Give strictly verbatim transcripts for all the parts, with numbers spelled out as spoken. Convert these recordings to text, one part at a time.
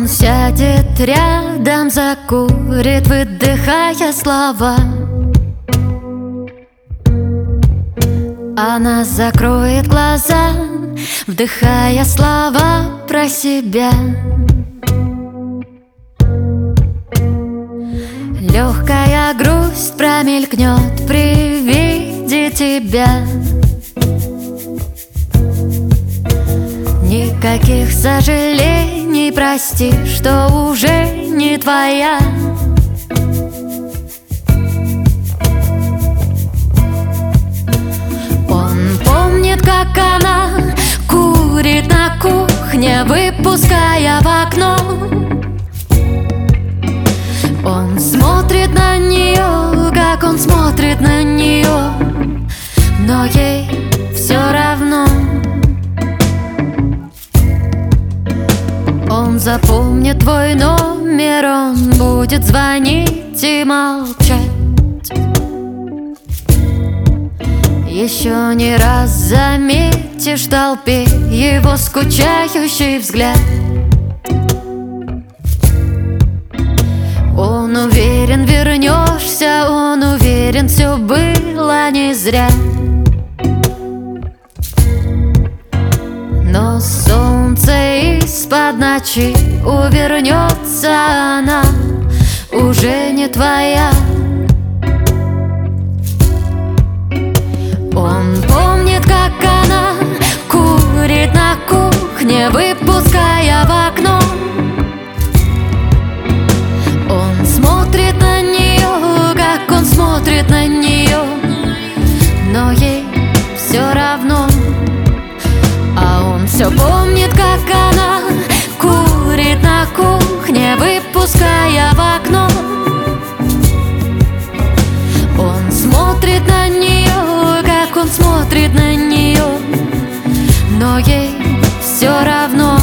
Он сядет рядом, закурит, выдыхая слова. Она закроет глаза, вдыхая слова про себя. Легкая грусть промелькнет при виде тебя. Никаких сожалений, прости, что уже не твоя. Он помнит, как она курит на кухне, выпуская в окно. Он смотрит на нее, как он смотрит на нее, но ей все равно. Он запомнит твой номер, он будет звонить и молчать. Еще не раз заметишь в толпе его скучающий взгляд. Он уверен, вернешься, он уверен, все было не зря. Но солнце из-под ночи увернется, она уже не твоя. Он помнит, как она курит на кухне, выпуская в окно. Он смотрит на нее, как он смотрит на нее, но ей все равно. А он все помнит, как она курит на кухне, выпуская в окно. Он смотрит на нее, как он смотрит на нее, но ей все равно.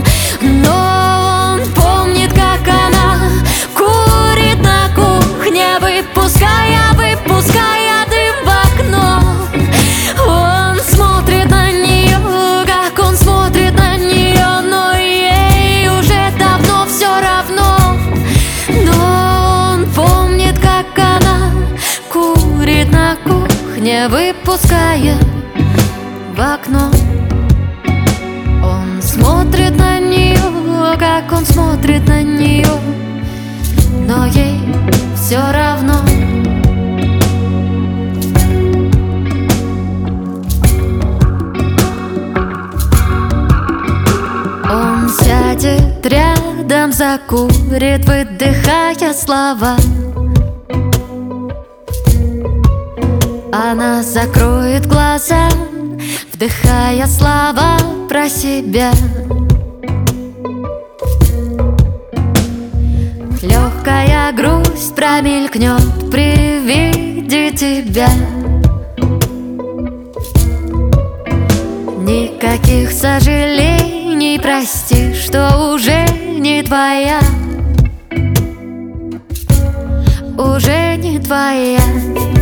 Но он помнит, как она курит на кухне, выпуская, выпуская дым в окно. Он смотрит на нее, как он смотрит на нее, но ей уже давно все равно. Но он помнит, как она курит на кухне, выпуская в окно. Он смотрит на нее, как он смотрит на нее, но ей все равно. Он сядет рядом, закурит, выдыхая слова. Она закроет глаза, вдыхая слова про себя. Легкая грусть промелькнет при виде тебя. Никаких сожалений, прости, что уже не твоя. Уже не твоя.